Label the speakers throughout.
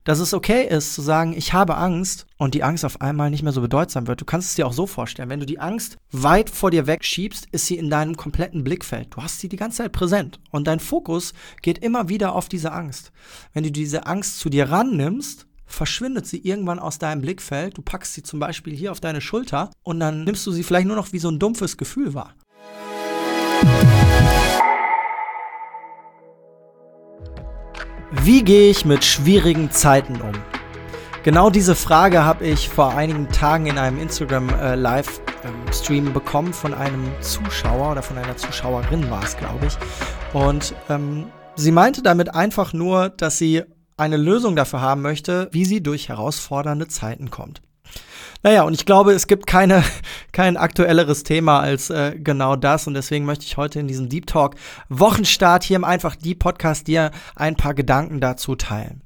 Speaker 1: Dass es okay ist, zu sagen, ich habe Angst und die Angst auf einmal nicht mehr so bedeutsam wird. Du kannst es dir auch so vorstellen, wenn du die Angst weit vor dir wegschiebst, ist sie in deinem kompletten Blickfeld. Du hast sie die ganze Zeit präsent und dein Fokus geht immer wieder auf diese Angst. Wenn du diese Angst zu dir rannimmst, verschwindet sie irgendwann aus deinem Blickfeld. Du packst sie zum Beispiel hier auf deine Schulter und dann nimmst du sie vielleicht nur noch wie so ein dumpfes Gefühl wahr. Wie gehe ich mit schwierigen Zeiten um? Genau diese Frage habe ich vor einigen Tagen in einem Instagram-Live-Stream bekommen von einem Zuschauer oder von einer Zuschauerin war es, glaube ich. Und sie meinte damit einfach nur, dass sie eine Lösung dafür haben möchte, wie sie durch herausfordernde Zeiten kommt. Naja, und ich glaube, es gibt kein aktuelleres Thema als genau das. Und deswegen möchte ich heute in diesem Deep Talk Wochenstart hier im Einfach Deep Podcast dir ein paar Gedanken dazu teilen.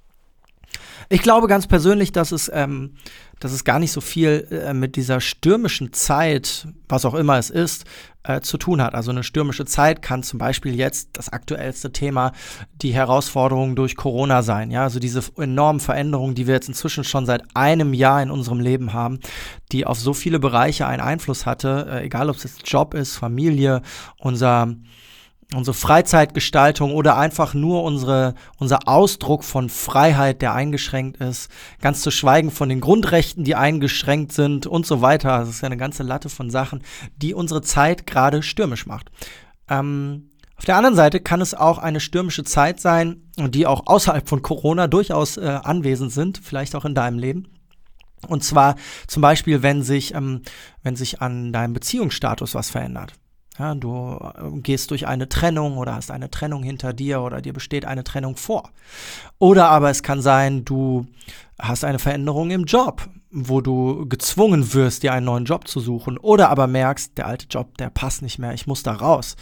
Speaker 1: Ich glaube ganz persönlich, dass es gar nicht so viel mit dieser stürmischen Zeit, was auch immer es ist, zu tun hat. Also eine stürmische Zeit kann zum Beispiel jetzt das aktuellste Thema die Herausforderung durch Corona sein. Ja, also diese enormen Veränderungen, die wir jetzt inzwischen schon seit einem Jahr in unserem Leben haben, die auf so viele Bereiche einen Einfluss hatte, egal ob es jetzt Job ist, Familie, unsere Freizeitgestaltung oder einfach nur unser Ausdruck von Freiheit, der eingeschränkt ist, ganz zu schweigen von den Grundrechten, die eingeschränkt sind und so weiter. Das ist ja eine ganze Latte von Sachen, die unsere Zeit gerade stürmisch macht. Auf der anderen Seite kann es auch eine stürmische Zeit sein, die auch außerhalb von Corona durchaus anwesend sind, vielleicht auch in deinem Leben. Und zwar zum Beispiel, wenn sich an deinem Beziehungsstatus was verändert. Ja, du gehst durch eine Trennung oder hast eine Trennung hinter dir oder dir besteht eine Trennung vor. Oder aber es kann sein, du hast eine Veränderung im Job, wo du gezwungen wirst, dir einen neuen Job zu suchen. Oder aber merkst, der alte Job, der passt nicht mehr, ich muss da raus.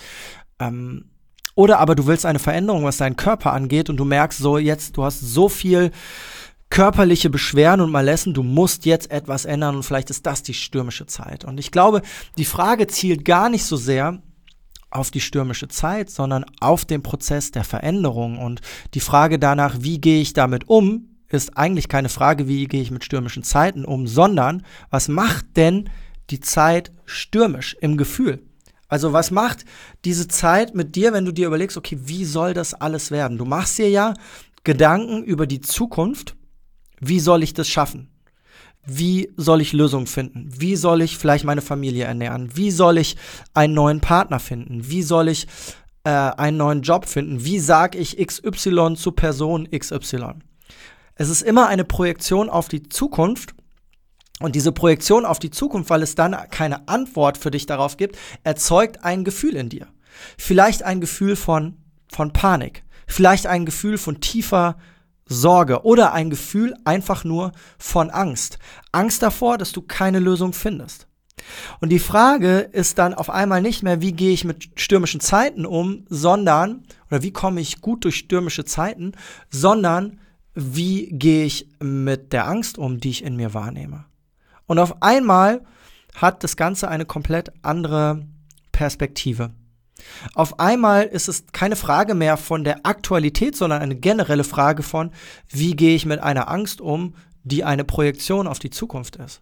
Speaker 1: Oder aber du willst eine Veränderung, was deinen Körper angeht und du merkst so jetzt, du hast so viel körperliche Beschwerden und Malessen, du musst jetzt etwas ändern und vielleicht ist das die stürmische Zeit. Und ich glaube, die Frage zielt gar nicht so sehr auf die stürmische Zeit, sondern auf den Prozess der Veränderung. Und die Frage danach, wie gehe ich damit um, ist eigentlich keine Frage, wie gehe ich mit stürmischen Zeiten um, sondern was macht denn die Zeit stürmisch im Gefühl? Also was macht diese Zeit mit dir, wenn du dir überlegst, okay, wie soll das alles werden? Du machst dir ja Gedanken über die Zukunft. Wie soll ich das schaffen? Wie soll ich Lösungen finden? Wie soll ich vielleicht meine Familie ernähren? Wie soll ich einen neuen Partner finden? Wie soll ich einen neuen Job finden? Wie sage ich XY zu Person XY? Es ist immer eine Projektion auf die Zukunft. Und diese Projektion auf die Zukunft, weil es dann keine Antwort für dich darauf gibt, erzeugt ein Gefühl in dir. Vielleicht ein Gefühl von Panik. Vielleicht ein Gefühl von tiefer Sorge oder ein Gefühl einfach nur von Angst. Angst davor, dass du keine Lösung findest. Und die Frage ist dann auf einmal nicht mehr, wie gehe ich mit stürmischen Zeiten um, oder wie komme ich gut durch stürmische Zeiten, sondern wie gehe ich mit der Angst um, die ich in mir wahrnehme. Und auf einmal hat das Ganze eine komplett andere Perspektive. Auf einmal ist es keine Frage mehr von der Aktualität, sondern eine generelle Frage von, wie gehe ich mit einer Angst um, die eine Projektion auf die Zukunft ist.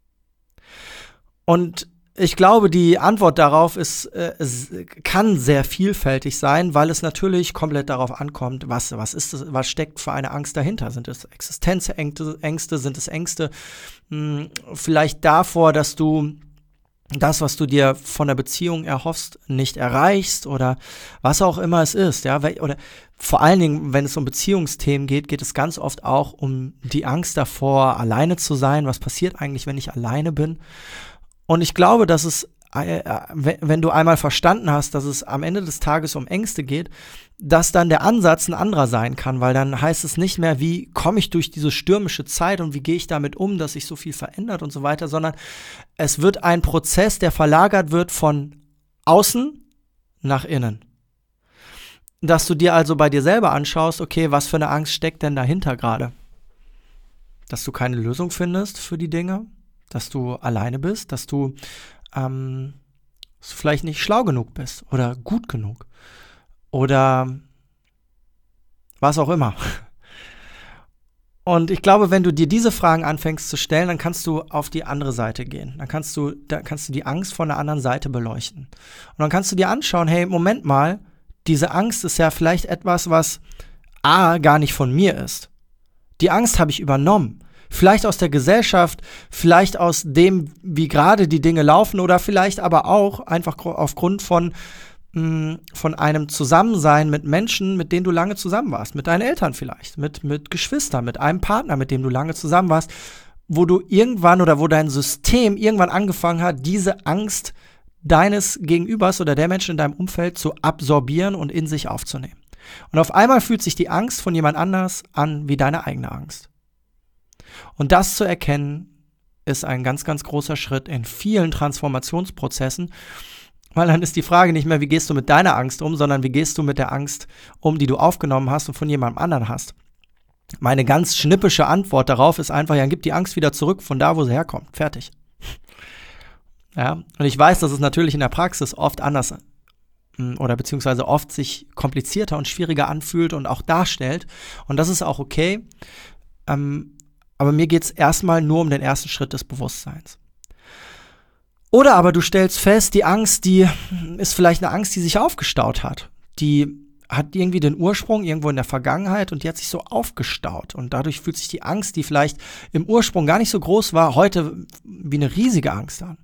Speaker 1: Und ich glaube, die Antwort darauf kann sehr vielfältig sein, weil es natürlich komplett darauf ankommt, was steckt für eine Angst dahinter? Sind es Existenzängste, sind es Ängste vielleicht davor, dass du das, was du dir von der Beziehung erhoffst, nicht erreichst oder was auch immer es ist, ja, oder vor allen Dingen, wenn es um Beziehungsthemen geht es ganz oft auch um die Angst davor, alleine zu sein. Was passiert eigentlich, wenn ich alleine bin? Und ich glaube, dass es, wenn du einmal verstanden hast, dass es am Ende des Tages um Ängste geht, dass dann der Ansatz ein anderer sein kann, weil dann heißt es nicht mehr, wie komme ich durch diese stürmische Zeit und wie gehe ich damit um, dass sich so viel verändert und so weiter, sondern es wird ein Prozess, der verlagert wird von außen nach innen. Dass du dir also bei dir selber anschaust, okay, was für eine Angst steckt denn dahinter gerade? Dass du keine Lösung findest für die Dinge, dass du alleine bist, dass du vielleicht nicht schlau genug bist oder gut genug oder was auch immer. Und ich glaube, wenn du dir diese Fragen anfängst zu stellen, dann kannst du auf die andere Seite gehen. Dann kannst du die Angst von der anderen Seite beleuchten. Und dann kannst du dir anschauen, hey, Moment mal, diese Angst ist ja vielleicht etwas, was gar nicht von mir ist. Die Angst habe ich übernommen. Vielleicht aus der Gesellschaft, vielleicht aus dem, wie gerade die Dinge laufen oder vielleicht aber auch einfach aufgrund von einem Zusammensein mit Menschen, mit denen du lange zusammen warst, mit deinen Eltern vielleicht, mit Geschwistern, mit einem Partner, mit dem du lange zusammen warst, wo du irgendwann oder wo dein System irgendwann angefangen hat, diese Angst deines Gegenübers oder der Menschen in deinem Umfeld zu absorbieren und in sich aufzunehmen. Und auf einmal fühlt sich die Angst von jemand anders an wie deine eigene Angst. Und das zu erkennen, ist ein ganz, ganz großer Schritt in vielen Transformationsprozessen, weil dann ist die Frage nicht mehr, wie gehst du mit deiner Angst um, sondern wie gehst du mit der Angst um, die du aufgenommen hast und von jemandem anderen hast. Meine ganz schnippische Antwort darauf ist einfach, ja, gib die Angst wieder zurück von da, wo sie herkommt. Fertig. Ja, und ich weiß, dass es natürlich in der Praxis oft anders oder beziehungsweise oft sich komplizierter und schwieriger anfühlt und auch darstellt. Und das ist auch okay. Aber mir geht es erstmal nur um den ersten Schritt des Bewusstseins. Oder aber du stellst fest, die Angst, die ist vielleicht eine Angst, die sich aufgestaut hat. Die hat irgendwie den Ursprung irgendwo in der Vergangenheit und die hat sich so aufgestaut. Und dadurch fühlt sich die Angst, die vielleicht im Ursprung gar nicht so groß war, heute wie eine riesige Angst an.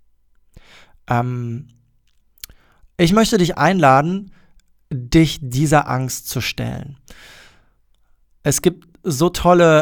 Speaker 1: Ich möchte dich einladen, dich dieser Angst zu stellen. Es gibt so tolle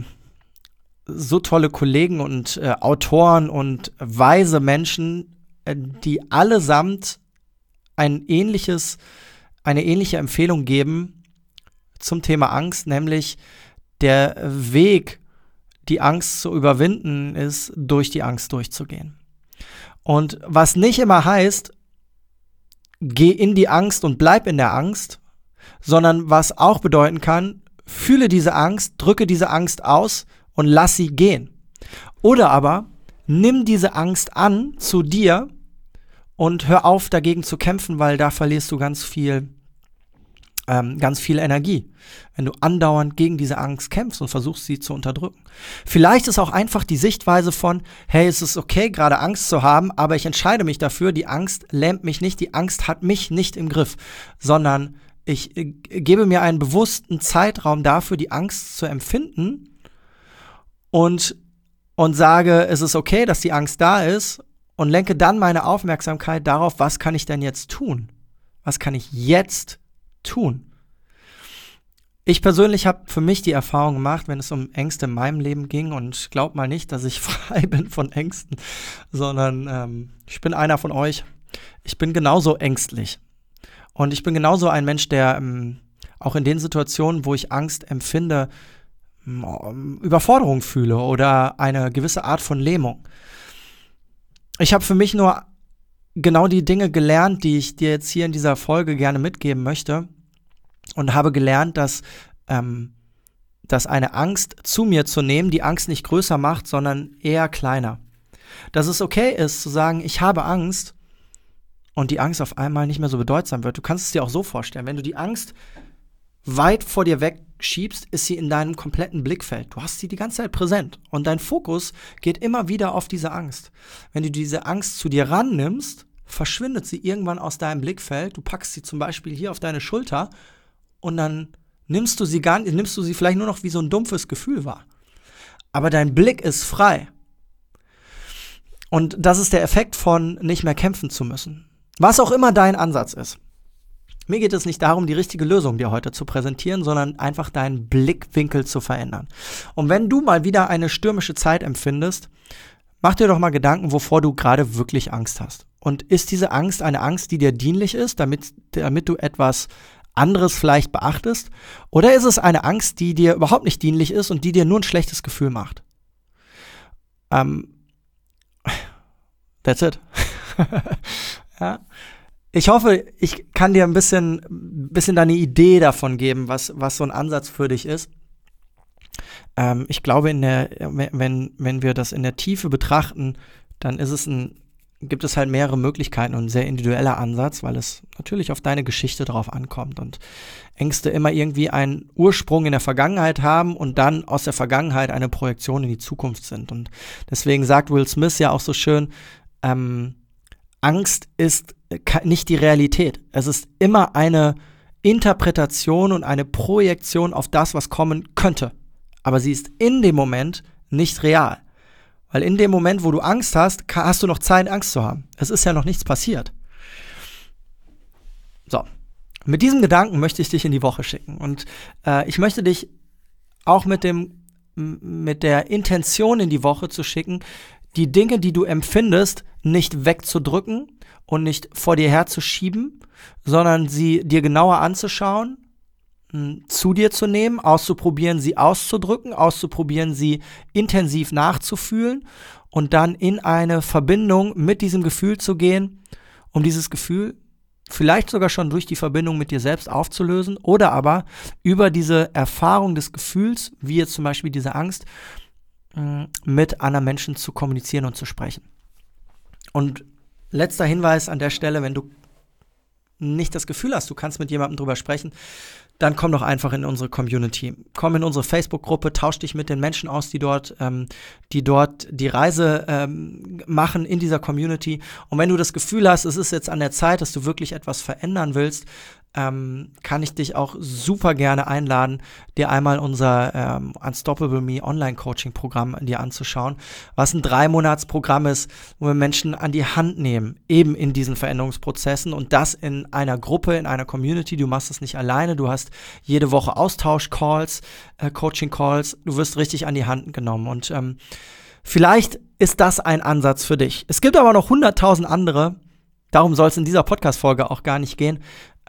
Speaker 1: Kollegen und Autoren und weise Menschen, die allesamt eine ähnliche Empfehlung geben zum Thema Angst, nämlich der Weg, die Angst zu überwinden, ist, durch die Angst durchzugehen. Und was nicht immer heißt, geh in die Angst und bleib in der Angst, sondern was auch bedeuten kann, fühle diese Angst, drücke diese Angst aus und lass sie gehen. Oder aber nimm diese Angst an zu dir und hör auf, dagegen zu kämpfen, weil da verlierst du ganz viel Energie, wenn du andauernd gegen diese Angst kämpfst und versuchst, sie zu unterdrücken. Vielleicht ist auch einfach die Sichtweise von, hey, es ist okay, gerade Angst zu haben, aber ich entscheide mich dafür, die Angst lähmt mich nicht, die Angst hat mich nicht im Griff, sondern ich gebe mir einen bewussten Zeitraum dafür, die Angst zu empfinden und sage, es ist okay, dass die Angst da ist und lenke dann meine Aufmerksamkeit darauf, was kann ich denn jetzt tun? Was kann ich jetzt tun? Ich persönlich habe für mich die Erfahrung gemacht, wenn es um Ängste in meinem Leben ging, und glaub mal nicht, dass ich frei bin von Ängsten, sondern ich bin einer von euch. Ich bin genauso ängstlich. Und ich bin genauso ein Mensch, der auch in den Situationen, wo ich Angst empfinde, Überforderung fühle oder eine gewisse Art von Lähmung. Ich habe für mich nur genau die Dinge gelernt, die ich dir jetzt hier in dieser Folge gerne mitgeben möchte, und habe gelernt, dass eine Angst zu mir zu nehmen, die Angst nicht größer macht, sondern eher kleiner. Dass es okay ist zu sagen, ich habe Angst, und die Angst auf einmal nicht mehr so bedeutsam wird. Du kannst es dir auch so vorstellen, wenn du die Angst weit vor dir wegschiebst, ist sie in deinem kompletten Blickfeld. Du hast sie die ganze Zeit präsent und dein Fokus geht immer wieder auf diese Angst. Wenn du diese Angst zu dir rannimmst, verschwindet sie irgendwann aus deinem Blickfeld. Du packst sie zum Beispiel hier auf deine Schulter und dann nimmst du sie vielleicht nur noch wie so ein dumpfes Gefühl wahr. Aber dein Blick ist frei. Und das ist der Effekt von nicht mehr kämpfen zu müssen. Was auch immer dein Ansatz ist. Mir geht es nicht darum, die richtige Lösung dir heute zu präsentieren, sondern einfach deinen Blickwinkel zu verändern. Und wenn du mal wieder eine stürmische Zeit empfindest, mach dir doch mal Gedanken, wovor du gerade wirklich Angst hast. Und ist diese Angst eine Angst, die dir dienlich ist, damit du etwas anderes vielleicht beachtest? Oder ist es eine Angst, die dir überhaupt nicht dienlich ist und die dir nur ein schlechtes Gefühl macht? That's it. Ja. Ich hoffe, ich kann dir ein bisschen deine Idee davon geben, was so ein Ansatz für dich ist. Ich glaube, wenn wir das in der Tiefe betrachten, dann ist es ein gibt es halt mehrere Möglichkeiten und ein sehr individueller Ansatz, weil es natürlich auf deine Geschichte drauf ankommt und Ängste immer irgendwie einen Ursprung in der Vergangenheit haben und dann aus der Vergangenheit eine Projektion in die Zukunft sind. Und deswegen sagt Will Smith ja auch so schön, Angst ist nicht die Realität. Es ist immer eine Interpretation und eine Projektion auf das, was kommen könnte. Aber sie ist in dem Moment nicht real. Weil in dem Moment, wo du Angst hast, hast du noch Zeit, Angst zu haben. Es ist ja noch nichts passiert. So, mit diesem Gedanken möchte ich dich in die Woche schicken. Und ich möchte dich auch mit der Intention in die Woche zu schicken, die Dinge, die du empfindest, nicht wegzudrücken und nicht vor dir herzuschieben, sondern sie dir genauer anzuschauen, zu dir zu nehmen, auszuprobieren, sie auszudrücken, auszuprobieren, sie intensiv nachzufühlen und dann in eine Verbindung mit diesem Gefühl zu gehen, um dieses Gefühl vielleicht sogar schon durch die Verbindung mit dir selbst aufzulösen oder aber über diese Erfahrung des Gefühls, wie jetzt zum Beispiel diese Angst, mit anderen Menschen zu kommunizieren und zu sprechen. Und letzter Hinweis an der Stelle, wenn du nicht das Gefühl hast, du kannst mit jemandem drüber sprechen, dann komm doch einfach in unsere Community. Komm in unsere Facebook-Gruppe, tausch dich mit den Menschen aus, die dort die Reise machen in dieser Community. Und wenn du das Gefühl hast, es ist jetzt an der Zeit, dass du wirklich etwas verändern willst, kann ich dich auch super gerne einladen, dir einmal unser Unstoppable Me Online-Coaching-Programm dir anzuschauen, was ein 3-Monats-Programm ist, wo wir Menschen an die Hand nehmen, eben in diesen Veränderungsprozessen und das in einer Gruppe, in einer Community. Du machst es nicht alleine, du hast jede Woche Austausch-Calls, Coaching-Calls, du wirst richtig an die Hand genommen und vielleicht ist das ein Ansatz für dich. Es gibt aber noch 100.000 andere, darum soll es in dieser Podcast-Folge auch gar nicht gehen.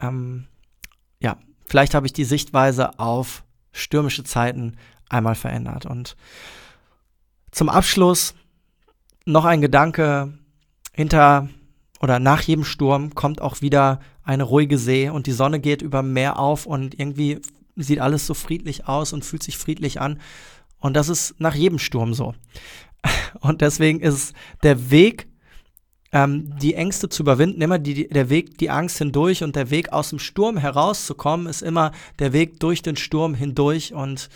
Speaker 1: Vielleicht habe ich die Sichtweise auf stürmische Zeiten einmal verändert. Und zum Abschluss noch ein Gedanke: Hinter oder nach jedem Sturm kommt auch wieder eine ruhige See und die Sonne geht über dem Meer auf und irgendwie sieht alles so friedlich aus und fühlt sich friedlich an. Und das ist nach jedem Sturm so. Und deswegen ist der Weg, die Ängste zu überwinden, immer der Weg, die Angst hindurch, und der Weg aus dem Sturm herauszukommen, ist immer der Weg durch den Sturm hindurch und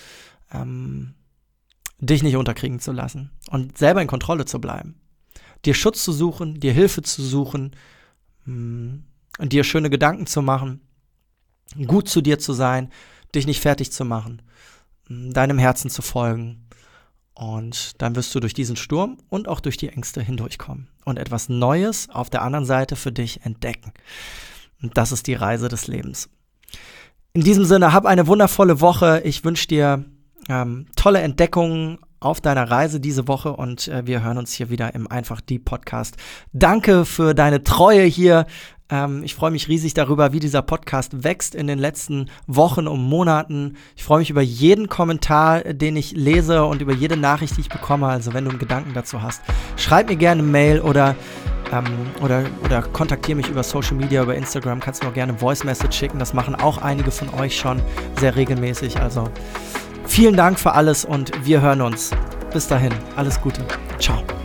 Speaker 1: dich nicht unterkriegen zu lassen und selber in Kontrolle zu bleiben. Dir Schutz zu suchen, dir Hilfe zu suchen und dir schöne Gedanken zu machen, gut zu dir zu sein, dich nicht fertig zu machen, deinem Herzen zu folgen. Und dann wirst du durch diesen Sturm und auch durch die Ängste hindurchkommen und etwas Neues auf der anderen Seite für dich entdecken. Und das ist die Reise des Lebens. In diesem Sinne, hab eine wundervolle Woche. Ich wünsche dir tolle Entdeckungen auf deiner Reise diese Woche und wir hören uns hier wieder im Einfach Deep Podcast. Danke für deine Treue hier. Ich freue mich riesig darüber, wie dieser Podcast wächst in den letzten Wochen und Monaten. Ich freue mich über jeden Kommentar, den ich lese und über jede Nachricht, die ich bekomme. Also wenn du einen Gedanken dazu hast, schreib mir gerne eine Mail oder kontaktiere mich über Social Media, über Instagram. Kannst mir auch gerne eine Voice Message schicken. Das machen auch einige von euch schon sehr regelmäßig. Also vielen Dank für alles und wir hören uns. Bis dahin, alles Gute. Ciao.